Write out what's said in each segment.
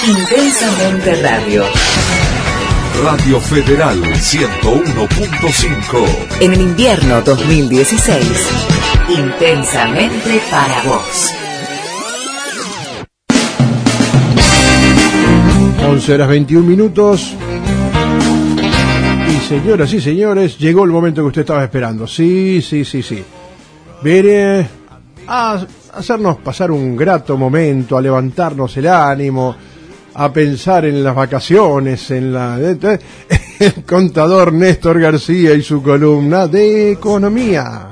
Intensamente Radio. Radio Federal 101.5. En el invierno 2016. Intensamente para vos. 11:21. Y señoras y señores, llegó el momento que usted estaba esperando. Sí. Viene a hacernos pasar un grato momento, a levantarnos el ánimo, a pensar en las vacaciones, el contador Néstor García y su columna de economía.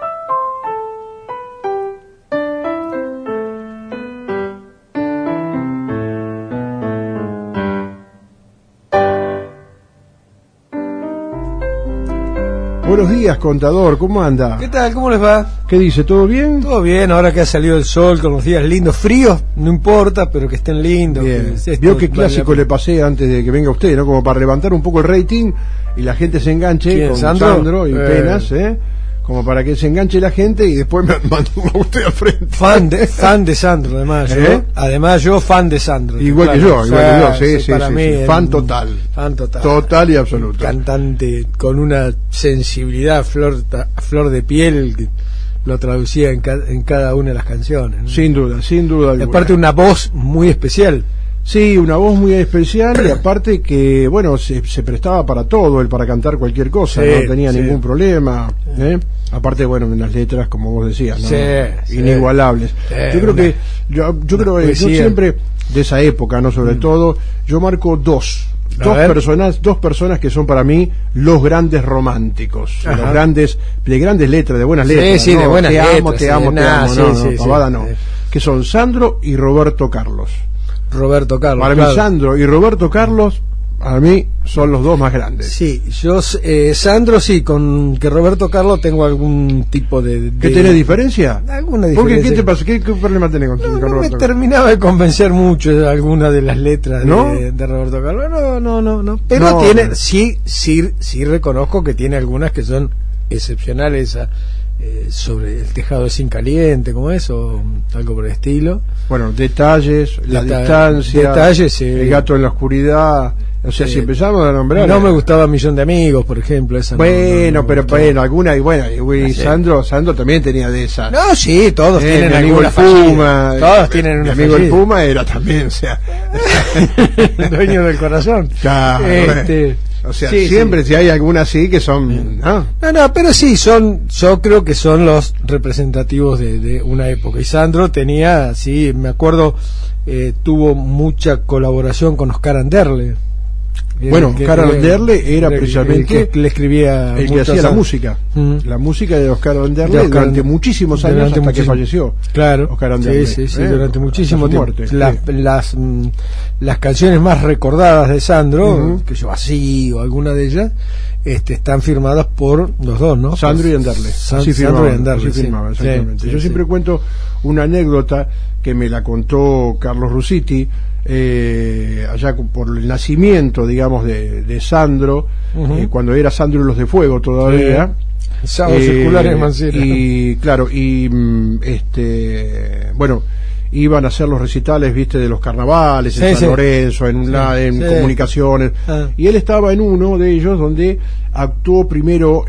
Buenos días, contador, ¿cómo anda? ¿Qué tal? ¿Cómo les va? ¿Qué dice? ¿Todo bien? Todo bien, ahora que ha salido el sol con los días lindos, fríos, no importa, pero que estén lindos. Bien. Vio qué clásico le pasé antes de que venga usted, ¿no? Como para levantar un poco el rating y la gente se enganche. ¿Quién, con Sandro y Penas, como para que se enganche la gente y después me mando a usted al frente. Fan de Sandro, además. Además, yo fan de Sandro. Igual claro. que yo, sí. Para mí, fan total. Fan total. Total y absoluto. Cantante con una sensibilidad a flor de piel que lo traducía en cada una de las canciones, ¿no? Sin duda alguna. Aparte, una voz muy especial. Sí, una voz muy especial y aparte que, bueno, se prestaba para todo, él para cantar cualquier cosa, no tenía ningún problema, Aparte, bueno, en las letras, como vos decías, ¿no? Inigualables. Yo creo que yo siempre, de esa época, ¿no? Sobre todo, yo marco dos personas que son para mí los grandes románticos, de grandes letras, de buenas letras, de buenas letras, te amo, pavada no, que son Sandro y Roberto Carlos. Para mí, Sandro y Roberto Carlos, a mí son los dos más grandes. Sí, yo Sandro sí, con que Roberto Carlos tengo algún tipo de... ¿Qué tenés diferencia? Alguna diferencia. ¿Por qué? ¿Qué te pasa? ¿Qué problema tenés con No Roberto? me terminaba de convencer mucho alguna de las letras de Roberto Carlos. No. Pero tiene, sí reconozco que tiene algunas que son excepcionales sobre el tejado es incaliente, como eso, algo por el estilo. Bueno, detalles, la distancia, detalles, el gato en la oscuridad. O sea, si empezamos a nombrar. No me gustaba Millón de Amigos, por ejemplo. Esa alguna, y Sandro también tenía de esas. No, sí, todos tienen alguna Puma. Todos tienen una amigo el Puma era también, o sea. Dueño del corazón. Claro, o sea, siempre si hay alguna así que son... No, pero sí, yo creo que son los representativos de una época. Y Sandro tenía, sí, me acuerdo, tuvo mucha colaboración con Oscar Anderle. Bueno, Oscar Anderle era precisamente el que le escribía, el que hacía la música. La música de Oscar Anderle durante muchísimos años hasta que falleció. Claro. Oscar Anderle. Sí, durante muchísimo tiempo. Muerte, las canciones más recordadas de Sandro, que yo así o alguna de ellas, están firmadas por los dos, ¿no? Sandro y Anderle. Así firmaban, exactamente. Yo siempre cuento una anécdota que me la contó Carlos Russiti, allá por el nacimiento, digamos, de Sandro, cuando era Sandro y los de Fuego todavía. Sábado circular en Mancera. Y claro, bueno, iban a hacer los recitales, viste, de los carnavales en San Lorenzo, en Comunicaciones, y él estaba en uno de ellos donde actuó primero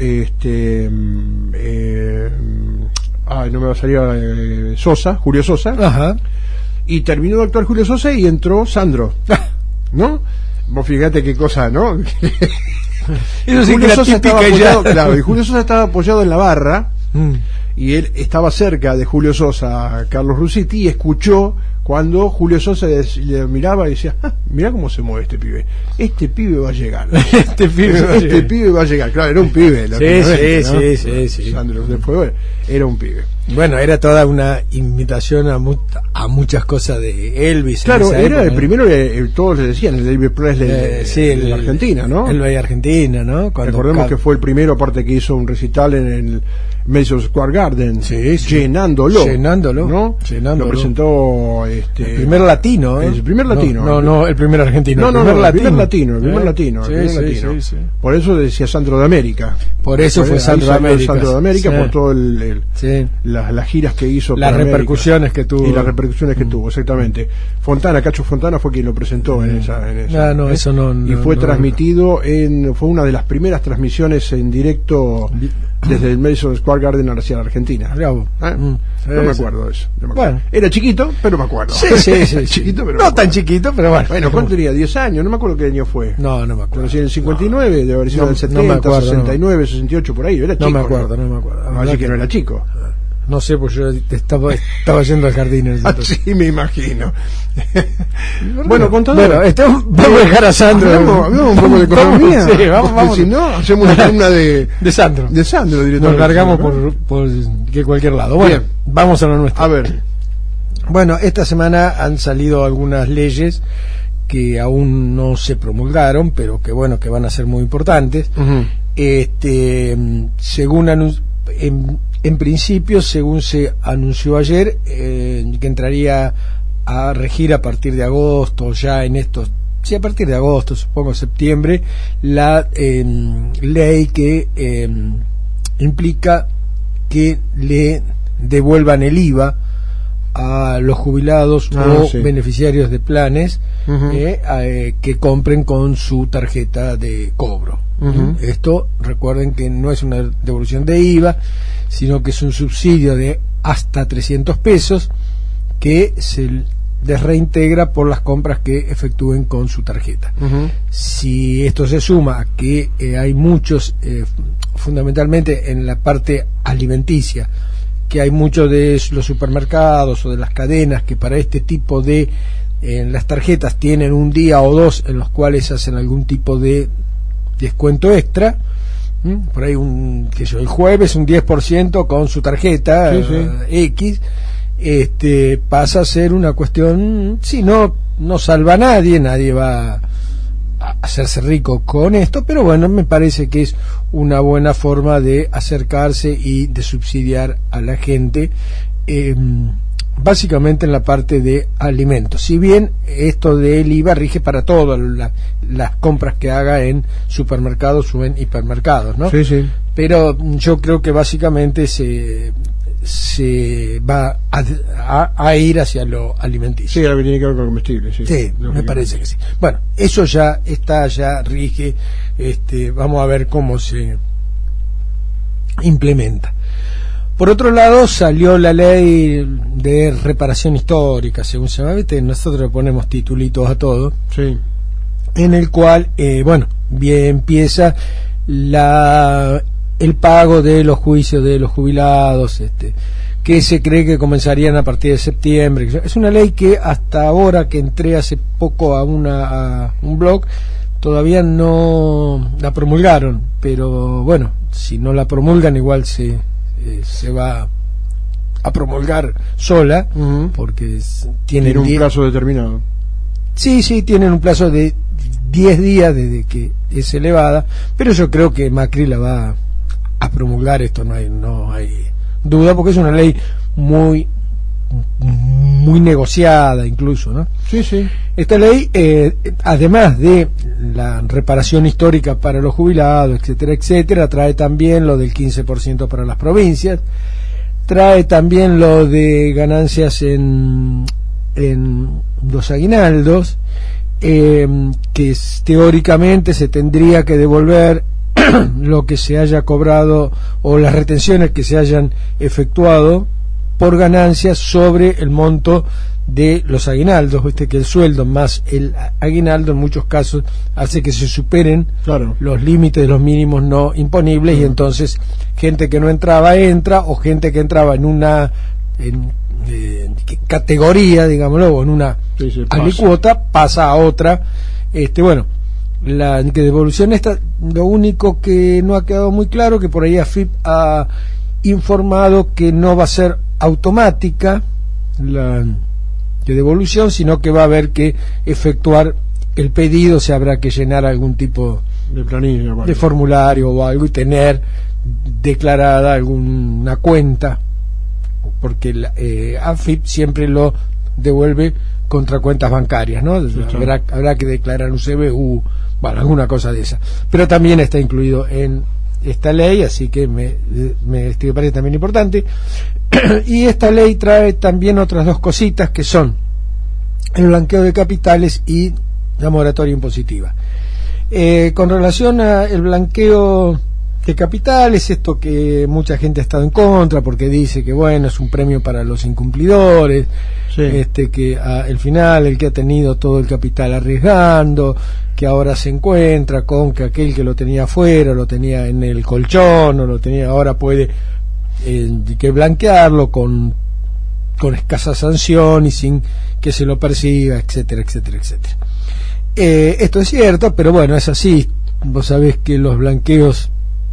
no me va a salir Julio Sosa. Y terminó de actuar Julio Sosa y entró Sandro, ¿no? Vos fíjate qué cosa, ¿no? Eso sí que era típica ya. Claro, y Julio Sosa estaba apoyado en la barra y él estaba cerca de Julio Sosa, Carlos Russiti, y escuchó cuando Julio Sosa le miraba y decía, mirá cómo se mueve este pibe va a llegar. Este pibe va a llegar. Claro, era un pibe. Sí. Sandro después era un pibe. Bueno, era toda una invitación a muchas cosas de Elvis. Claro, era el primero, todos le decían, el Elvis Presley de Argentina, ¿no? El de Argentina, ¿no? Recordemos que fue el primero, aparte que hizo un recital en Madison Square Garden, llenándolo, ¿no? Lo presentó el primer latino, el primer latino, no el primer argentino, el primer latino. Sí. Por eso decía Sandro de América. Por eso fue Sandro de América, por todo las giras que hizo, las repercusiones que tuvo. Y las repercusiones que tuvo, exactamente. Cacho Fontana fue quien lo presentó en esa. Eso no. Y fue transmitido fue una de las primeras transmisiones en directo desde el Madison Square Garden hacia la Argentina. No me acuerdo de eso. Bueno. Era chiquito, pero me acuerdo. Sí. Chiquito, pero no tan chiquito, pero bueno. Bueno, ¿cuánto tenía? 10 años, no me acuerdo qué año fue. No me acuerdo. Pero si en el 59, de haber sido en el 70, 69, 68, por ahí. Era chico. No me acuerdo. Así que no era chico. No sé, pues yo estaba yendo al jardín. Sí, me imagino. Bueno, contador. Vamos a dejar a Sandro. Hablamos un poco de economía. Vamos. Si no, hacemos una columna de Sandro. De Sandro, directamente. Nos largamos por cualquier lado. Bueno, bien. Vamos a lo nuestro. A ver. Bueno, esta semana han salido algunas leyes que aún no se promulgaron, pero que van a ser muy importantes. Uh-huh. En principio, según se anunció ayer, que entraría a regir a partir de agosto, a partir de agosto, supongo septiembre, la ley que implica que le devuelvan el IVA a los jubilados beneficiarios de planes que compren con su tarjeta de cobro. Uh-huh. Esto, recuerden que no es una devolución de IVA, sino que es un subsidio de hasta 300 pesos que se les reintegra por las compras que efectúen con su tarjeta. Uh-huh. Si esto se suma a que hay muchos, fundamentalmente en la parte alimenticia, que hay muchos de los supermercados o de las cadenas que para este tipo de las tarjetas tienen un día o dos en los cuales hacen algún tipo de descuento extra, por ahí el jueves un 10% con su tarjeta X, pasa a ser una cuestión, si no salva a nadie va a hacerse rico con esto, pero bueno, me parece que es una buena forma de acercarse y de subsidiar a la gente, básicamente en la parte de alimentos. Si bien esto del IVA rige para todas las compras que haga en supermercados o en hipermercados, ¿no? Sí. Pero yo creo que básicamente se va a ir hacia lo alimenticio. Sí, ahora tiene que ver con comestibles. Sí, me parece que sí. Bueno, eso ya rige. Vamos a ver cómo se implementa. Por otro lado, salió la ley de reparación histórica, según se llama, ¿viste? Nosotros le ponemos titulitos a todo. Sí. En el cual, bien empieza el pago de los juicios de los jubilados, que se cree que comenzarían a partir de septiembre. Es una ley que hasta ahora, que entré hace poco a un blog, todavía no la promulgaron, pero bueno, si no la promulgan igual se va a promulgar sola, uh-huh, porque tienen un plazo determinado. Sí, tienen un plazo de 10 días desde que es elevada, pero yo creo que Macri la va a promulgar, esto no hay duda, porque es una ley muy negociada incluso, ¿no? Sí. Esta ley, además de la reparación histórica para los jubilados, etcétera, trae también lo del 15% para las provincias, trae también lo de ganancias en los aguinaldos, que teóricamente se tendría que devolver lo que se haya cobrado o las retenciones que se hayan efectuado por ganancias sobre el monto de los aguinaldos. Viste que el sueldo más el aguinaldo en muchos casos hace que se superen los límites de los mínimos no imponibles, y entonces gente que no entraba entra, o gente que entraba en una categoría, digámoslo, o en una alicuota, pasa a otra. La devolución esta, lo único que no ha quedado muy claro, que por ahí AFIP ha informado que no va a ser automática la devolución, sino que va a haber que efectuar el pedido, se habrá que llenar algún tipo de planilla, de formulario o algo, y tener declarada alguna cuenta, porque la AFIP siempre lo devuelve contra cuentas bancarias, ¿no? Habrá que declarar un CBU, bueno, alguna cosa de esa. Pero también está incluido en esta ley, así que me parece también importante. Y esta ley trae también otras dos cositas, que son el blanqueo de capitales y la moratoria impositiva. Con relación al blanqueo de capitales, esto que mucha gente ha estado en contra porque dice que bueno, es un premio para los incumplidores, sí. Que al final el que ha tenido todo el capital arriesgando, que ahora se encuentra con que aquel que lo tenía afuera, lo tenía en el colchón, o lo tenía, ahora puede que blanquearlo con escasa sanción y sin que se lo persiga, etcétera, etcétera, etcétera. Esto es cierto, pero bueno, es así. Vos sabés que los blanqueos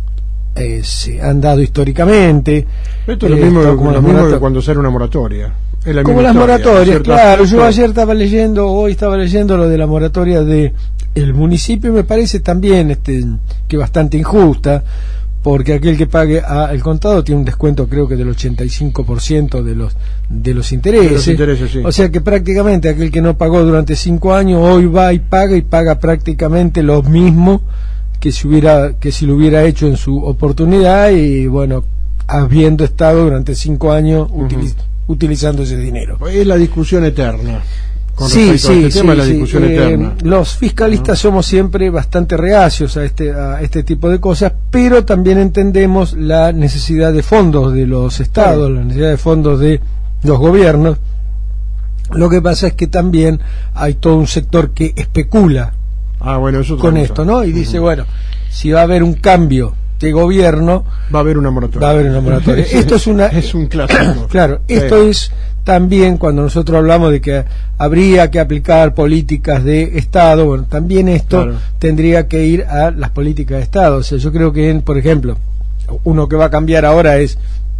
se han dado históricamente. Esto es lo mismo, lo mismo que cuando sale una moratoria. Es la como misma las historia, moratorias, claro. Yo hoy estaba leyendo lo de la moratoria de el municipio, y me parece también que bastante injusta, porque aquel que pague el contado tiene un descuento, creo que del 85% de los intereses. Sí. O sea que prácticamente aquel que no pagó durante 5 años hoy va y paga prácticamente lo mismo que si lo hubiera hecho en su oportunidad, y bueno, habiendo estado durante 5 años utilizando ese dinero. Es la discusión eterna. Sí, la discusión eterna. Los fiscalistas somos siempre bastante reacios a este tipo de cosas, pero también entendemos la necesidad de fondos de los estados, la necesidad de fondos de los gobiernos. Lo que pasa es que también hay todo un sector que especula con esto, ¿no? Y dice, bueno, si va a haber un cambio de gobierno, va a haber una moratoria. Esto es un clásico. Claro, esto es también cuando nosotros hablamos de que habría que aplicar políticas de Estado, bueno, también esto tendría que ir a las políticas de Estado. O sea, yo creo que por ejemplo, uno que va a cambiar ahora es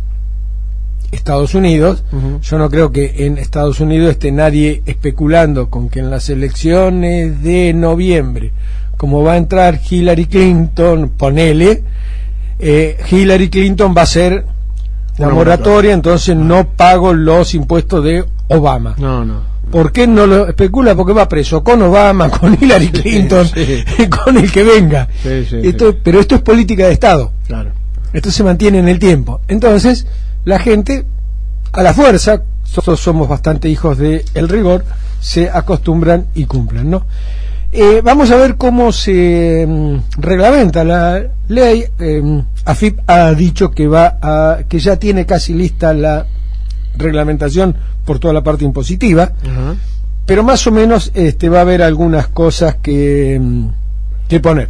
Estados Unidos. Yo no creo que en Estados Unidos esté nadie especulando con que en las elecciones de noviembre, como va a entrar Hillary Clinton, ponele, Hillary Clinton va a hacer la moratoria, entonces no pago los impuestos de Obama. No. ¿Por qué no lo especula? Porque va preso con Obama, con Hillary Clinton, con el que venga. Pero esto es política de Estado. Claro. Esto se mantiene en el tiempo. Entonces, la gente, a la fuerza, nosotros somos bastante hijos del rigor, se acostumbran y cumplen, ¿no? Vamos a ver cómo se reglamenta la ley. AFIP ha dicho que que ya tiene casi lista la reglamentación por toda la parte impositiva, pero más o menos va a haber algunas cosas que poner.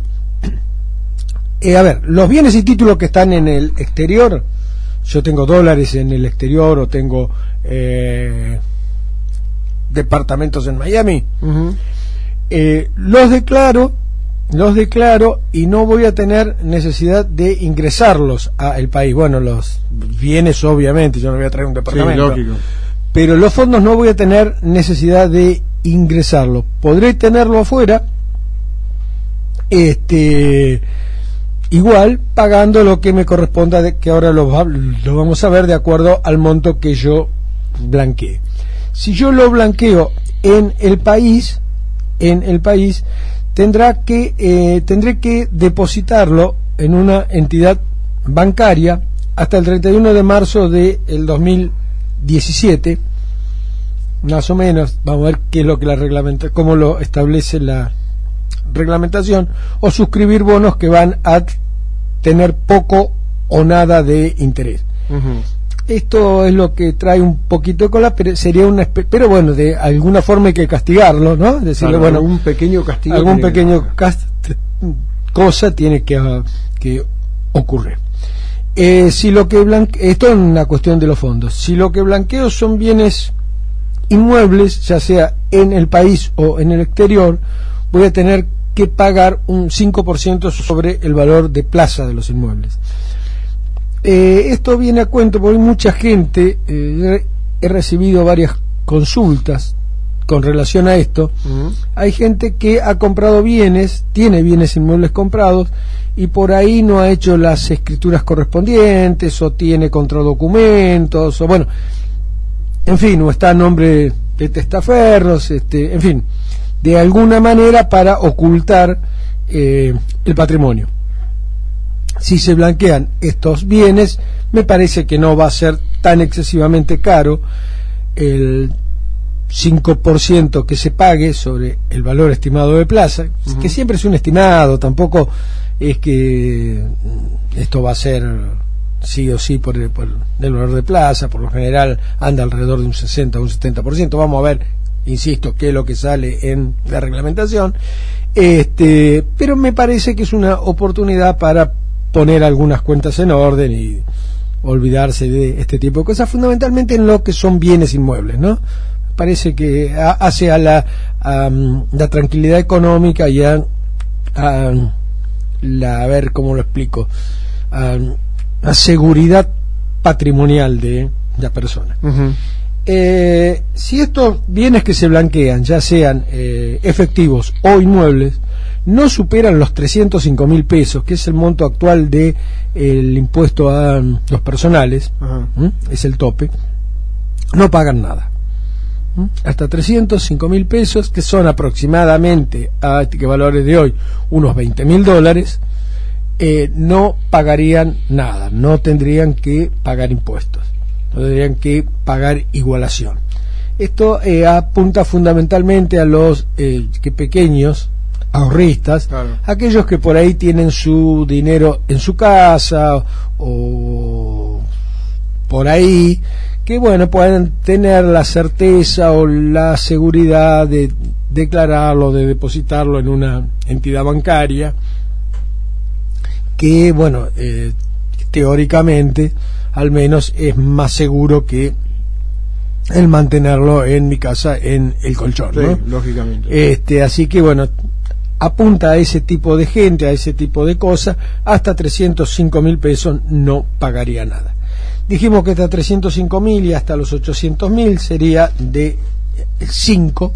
A ver, los bienes y títulos que están en el exterior, yo tengo dólares en el exterior o tengo departamentos en Miami, los declaro y no voy a tener necesidad de ingresarlos al país. Bueno, los bienes obviamente, yo no voy a traer un departamento, pero los fondos no voy a tener necesidad de ingresarlos. Podré tenerlo afuera, igual pagando lo que me corresponda, que ahora lo vamos a ver de acuerdo al monto que yo blanqueé. Si yo lo blanqueo en el país, tendré que depositarlo en una entidad bancaria hasta el 31 de marzo del 2017, más o menos. Vamos a ver qué es lo que cómo lo establece la reglamentación, o suscribir bonos que van a tener poco o nada de interés. Esto es lo que trae un poquito de cola, pero sería pero bueno, de alguna forma hay que castigarlo, ¿no? Decirle, bueno, algún pequeño castigo, cosa tiene que ocurrir. Si lo que esto es una cuestión de los fondos. Si lo que blanqueo son bienes inmuebles, ya sea en el país o en el exterior, voy a tener que pagar un 5% sobre el valor de plaza de los inmuebles. Esto viene a cuento porque hay mucha gente, he recibido varias consultas con relación a esto, hay gente que ha comprado bienes, tiene bienes inmuebles comprados y por ahí no ha hecho las escrituras correspondientes o tiene contradocumentos o bueno, en fin, o está a nombre de testaferros, en fin, de alguna manera para ocultar el patrimonio. Si se blanquean estos bienes, me parece que no va a ser tan excesivamente caro el 5% que se pague sobre el valor estimado de plaza, que siempre es un estimado, tampoco es que esto va a ser sí o sí por el valor de plaza, por lo general anda alrededor de un 60 o un 70%, vamos a ver, insisto, qué es lo que sale en la reglamentación, pero me parece que es una oportunidad para poner algunas cuentas en orden y olvidarse de este tipo de cosas, fundamentalmente en lo que son bienes inmuebles, ¿no? Parece que hace a la tranquilidad económica y a ver cómo lo explico, a seguridad patrimonial de la persona. Si estos bienes que se blanquean, ya sean efectivos o inmuebles, no superan los 305.000 pesos, que es el monto actual de el impuesto a los personales, es el tope, no pagan nada. Hasta 305.000 pesos, que son aproximadamente, a valores de hoy, unos $20,000, no pagarían nada, no tendrían que pagar impuestos, no tendrían que pagar igualación. Esto apunta fundamentalmente a los pequeños ahorristas, claro, aquellos que por ahí tienen su dinero en su casa o por ahí, que bueno, pueden tener la certeza o la seguridad de declararlo, de depositarlo en una entidad bancaria que bueno, teóricamente al menos es más seguro que el mantenerlo en mi casa en el colchón, sí, ¿no? Lógicamente. Así que bueno, apunta a ese tipo de gente, a ese tipo de cosas. Hasta 305.000 pesos no pagaría nada. Dijimos que hasta 305.000 y hasta los 800.000 sería de 5%,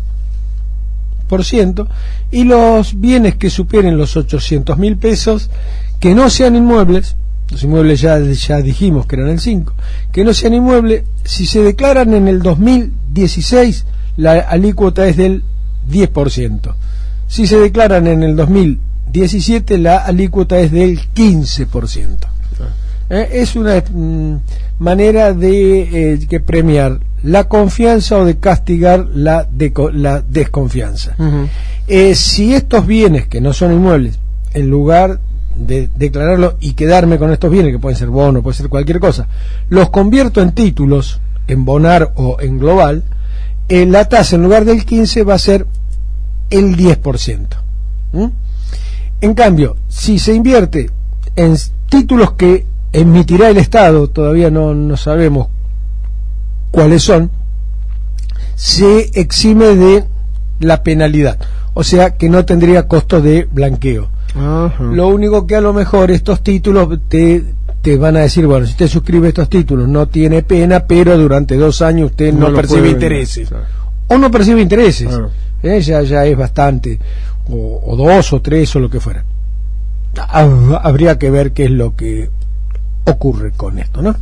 y los bienes que superen los 800.000 pesos, que no sean inmuebles, los inmuebles ya dijimos que eran el 5%, que no sean inmuebles, si se declaran en el 2016, la alícuota es del 10%. Si se declaran en el 2017, la alícuota es del 15%. Es una manera de que premiar la confianza o de castigar la desconfianza. Si estos bienes que no son inmuebles, en lugar de declararlo y quedarme con estos bienes, que pueden ser bonos, puede ser cualquier cosa, los convierto en títulos, en bonar o en global, la tasa en lugar del 15% va a ser el 10%. En cambio, si se invierte en títulos que emitirá el Estado, todavía no sabemos cuáles son, se exime de la penalidad, o sea que no tendría costo de blanqueo. Lo único que a lo mejor estos títulos te van a decir, bueno, si usted suscribe estos títulos no tiene pena, pero durante 2 años usted no percibe intereses, claro, o no percibe intereses, claro, ya es bastante, o 2 o 3 o lo que fuera. Habría que ver qué es lo que ocurre con esto, ¿no?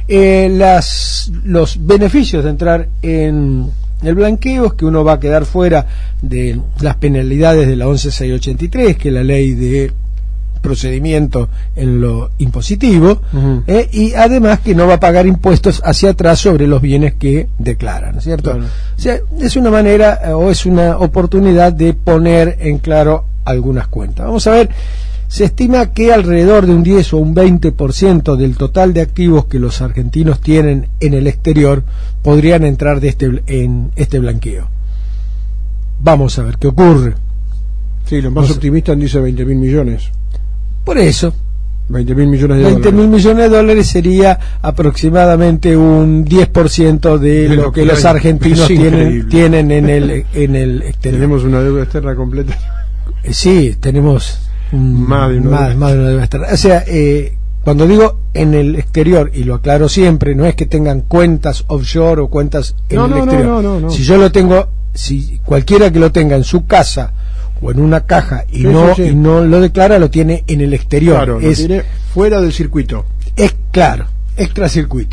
Los beneficios de entrar en el blanqueo es que uno va a quedar fuera de las penalidades de la 11683, que es la ley de procedimiento en lo impositivo, y además que no va a pagar impuestos hacia atrás sobre los bienes que declaran, ¿no es cierto? Claro. O sea, es una manera o es una oportunidad de poner en claro algunas cuentas. Vamos a ver. Se estima que alrededor de un 10 o un 20% del total de activos que los argentinos tienen en el exterior podrían entrar en este blanqueo. Vamos a ver qué ocurre. Sí, los más optimistas dicen 20.000 millones. Por eso. 20.000 millones de dólares. 20.000 millones de dólares sería aproximadamente un 10% de lo que los argentinos tienen en el exterior. Tenemos una deuda externa completa. Sí, tenemos más de una deuda externa. O sea, cuando digo en el exterior, y lo aclaro siempre, no es que tengan cuentas offshore o cuentas en el exterior. No. Si yo lo tengo, si cualquiera que lo tenga en su casa o en una caja y no lo declara, lo tiene en el exterior. Claro, lo tiene fuera del circuito. Es claro, extracircuito.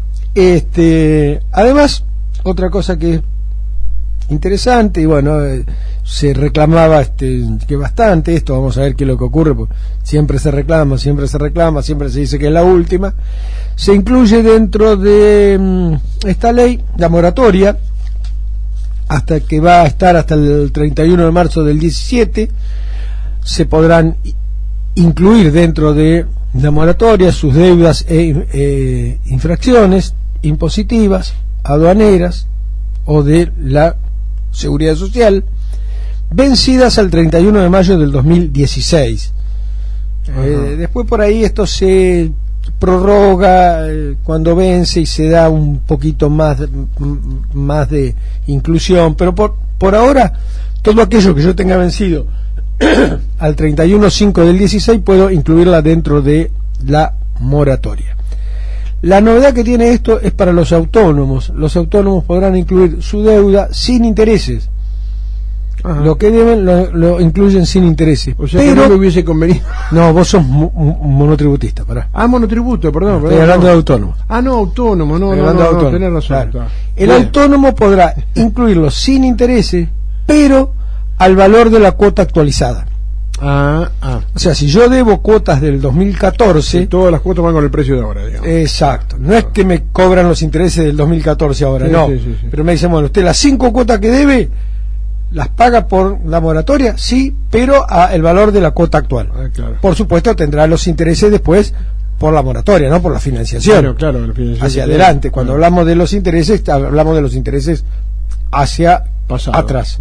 Además, otra cosa que es interesante, y bueno, se reclamaba que bastante esto, vamos a ver qué es lo que ocurre, porque siempre se reclama, siempre se dice que es la última. Se incluye dentro de esta ley la moratoria, hasta que va a estar hasta el 31 de marzo del 17. Se podrán incluir dentro de la moratoria sus deudas e infracciones impositivas, aduaneras o de la Seguridad Social, vencidas al 31 de mayo del 2016. Después por ahí esto se prorroga cuando vence y se da un poquito más de inclusión, pero por ahora todo aquello que yo tenga vencido al 31/5 del 16 puedo incluirla dentro de la moratoria. La novedad que tiene esto es para los autónomos. Los autónomos podrán incluir su deuda sin intereses. Ajá. Lo que deben lo incluyen sin intereses. O sea, pero que no me hubiese convenido. No, vos sos monotributista, pará. Monotributo, perdón. Estoy hablando de autónomo. No, autónomo, no, tenés razón. Claro. El autónomo podrá incluirlo sin intereses, pero al valor de la cuota actualizada. O sea, si yo debo cuotas del 2014, sí, todas las cuotas van con el precio de ahora, digamos. Exacto, no es que me cobran los intereses del 2014 ahora, sí, no, sí. Pero me dicen, bueno, usted las 5 cuotas que debe las paga por la moratoria, sí, pero a el valor de la cuota actual. Claro. Por supuesto tendrá los intereses después por la moratoria, no por la financiación. Claro, la financiación hacia adelante. Cuando hablamos de los intereses, hablamos de los intereses hacia pasado, atrás.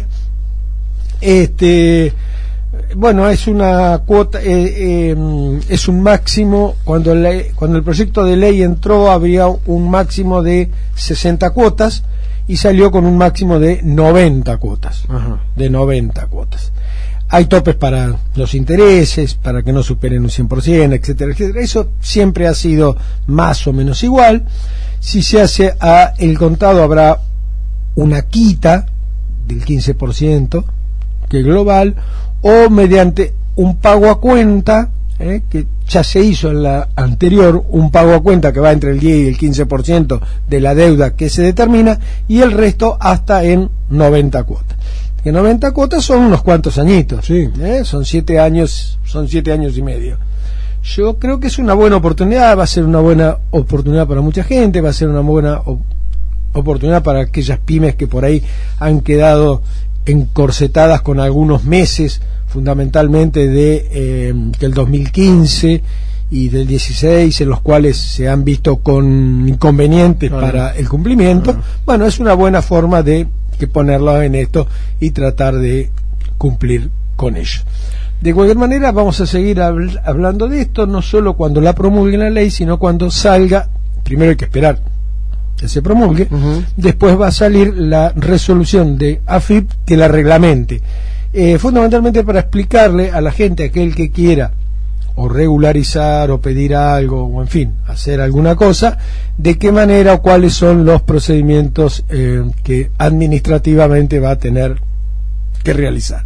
Bueno, es una cuota, es un máximo. Cuando el proyecto de ley entró había un máximo de 60 cuotas y salió con un máximo de 90 cuotas. Ajá. De 90 cuotas. Hay topes para los intereses, para que no superen un 100%, etcétera, etcétera. Eso siempre ha sido más o menos igual. Si se hace a el contado habrá una quita del 15%, que es global, o mediante un pago a cuenta, que ya se hizo en la anterior, un pago a cuenta que va entre el 10 y el 15% de la deuda que se determina, y el resto hasta en 90 cuotas. Que 90 cuotas son unos cuantos añitos, sí. Son 7 años y medio. Yo creo que es una buena oportunidad, va a ser una buena oportunidad para mucha gente, va a ser una buena oportunidad para aquellas pymes que por ahí han quedado encorsetadas con algunos meses, fundamentalmente de que el 2015 y del 16, en los cuales se han visto con inconvenientes para el cumplimiento. Bueno, es una buena forma de que ponerlo en esto y tratar de cumplir con ello. De cualquier manera, vamos a seguir hablando de esto, no solo cuando la promulguen la ley, sino cuando salga. Primero hay que esperar que se promulgue, después va a salir la resolución de AFIP que la reglamente, fundamentalmente para explicarle a la gente, aquel que quiera o regularizar o pedir algo o en fin, hacer alguna cosa, de qué manera o cuáles son los procedimientos que administrativamente va a tener que realizar.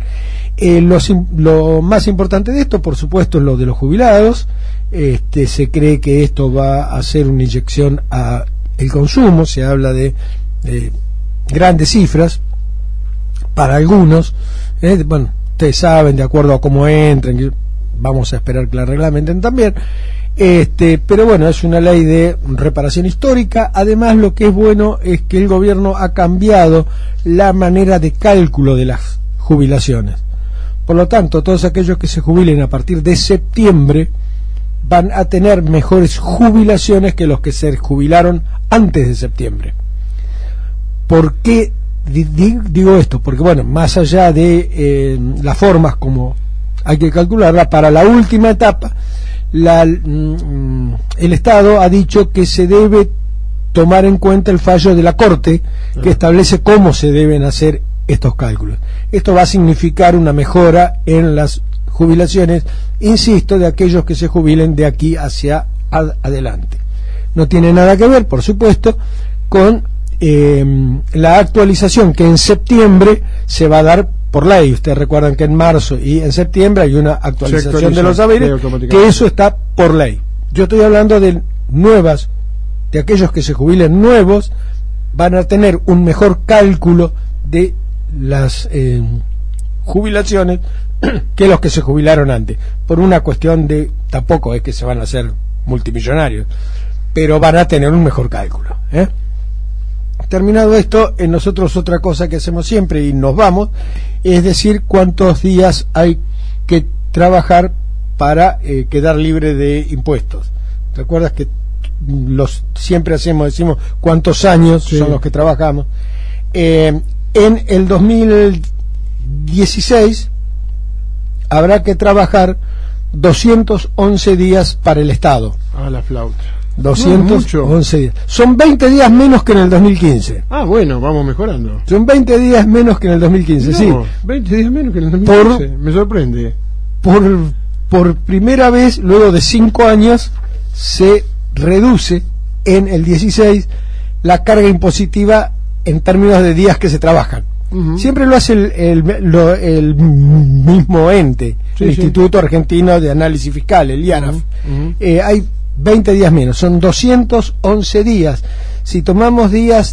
Lo más importante de esto, por supuesto, es lo de los jubilados. Se cree que esto va a ser una inyección a el consumo, se habla de grandes cifras para algunos, bueno, ustedes saben, de acuerdo a cómo entren, vamos a esperar que la reglamenten también, pero bueno, es una ley de reparación histórica. Además, lo que es bueno es que el gobierno ha cambiado la manera de cálculo de las jubilaciones. Por lo tanto, todos aquellos que se jubilen a partir de septiembre van a tener mejores jubilaciones que los que se jubilaron antes de septiembre. ¿Por qué digo esto? Porque bueno, más allá de las formas como hay que calcularla, para la última etapa el Estado ha dicho que se debe tomar en cuenta el fallo de la Corte que establece cómo se deben hacer estos cálculos. Esto va a significar una mejora en las jubilaciones, insisto, de aquellos que se jubilen de aquí hacia adelante. No tiene nada que ver, por supuesto, con la actualización que en septiembre se va a dar por ley. Ustedes recuerdan que en marzo y en septiembre hay una actualización de los saberes, que eso está por ley. Yo estoy hablando de nuevas, de aquellos que se jubilen nuevos, van a tener un mejor cálculo de las jubilaciones que los que se jubilaron antes, por una cuestión de, tampoco es que se van a hacer multimillonarios, pero van a tener un mejor cálculo. Terminado esto, nosotros otra cosa que hacemos siempre y nos vamos, es decir cuántos días hay que trabajar para quedar libre de impuestos. ¿Recuerdas que siempre decimos cuántos años son los que trabajamos? En el 2016 habrá que trabajar 211 días para el Estado. La flauta. 211 días. Son 20 días menos que en el 2015. Bueno, vamos mejorando. Son 20 días menos que en el 2015, no, sí. 20 días menos que en el 2015. Me sorprende. Por primera vez, luego de 5 años, se reduce en el 16 la carga impositiva en términos de días que se trabajan. Siempre lo hace el mismo ente, el Instituto Argentino de Análisis Fiscal, el IANAF. Hay 20 días menos, son 211 días. Si tomamos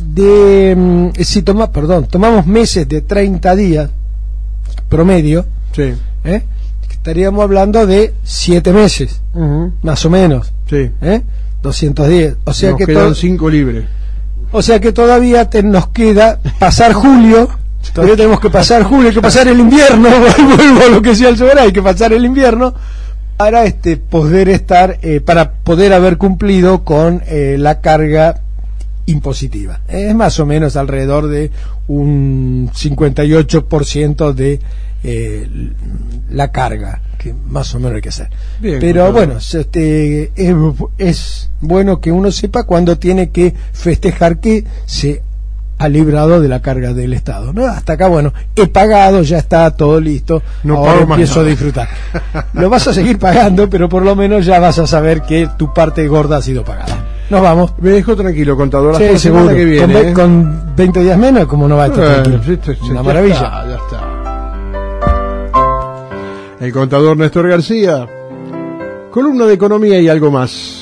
tomamos meses de 30 días promedio, estaríamos hablando de 7 meses, más o menos. 210. O sea, nos quedan 5 libres. O sea que todavía nos queda pasar julio. Todavía tenemos que pasar julio, hay que pasar el invierno, vuelvo a lo que decía el Soberano, hay que pasar el invierno para poder estar, para poder haber cumplido con la carga impositiva. Es más o menos alrededor de un 58% de la carga que más o menos hay que hacer. Bien, pero bueno, es bueno que uno sepa cuándo tiene que festejar que se ha librado de la carga del Estado, ¿no? Hasta acá, bueno, he pagado, ya está todo listo, ahora empiezo a disfrutar. Lo vas a seguir pagando, pero por lo menos ya vas a saber que tu parte gorda ha sido pagada. Nos vamos. Me dejo tranquilo, contador, hasta la semana que viene. Con 20 días menos, como no va a estar tranquilo. Una maravilla. Ya está. El contador Néstor García, columna de economía y algo más.